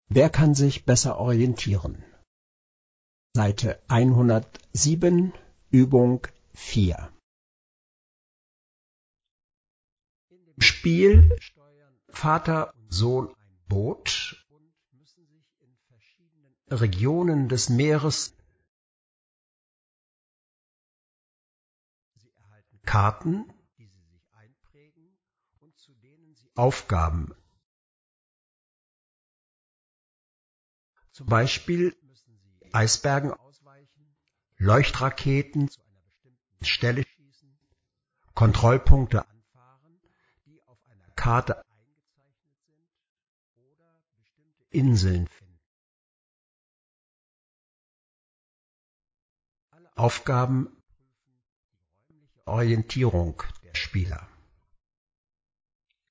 Wer kann sich besser orientieren? Seite 107, Übung 4. Im Spiel steuern Vater und Sohn ein Boot und müssen sich in verschiedenen Regionen des Meeres. Sie erhalten Karten, die sie sich einprägen und zu denen sie Aufgaben. Zum Beispiel müssen sie Eisbergen ausweichen, Leuchtraketen zu einer bestimmten Stelle schießen, Kontrollpunkte anfahren, die auf einer Karte eingezeichnet sind, oder bestimmte Inseln finden. Alle Aufgaben prüfen die räumliche Orientierung der Spieler.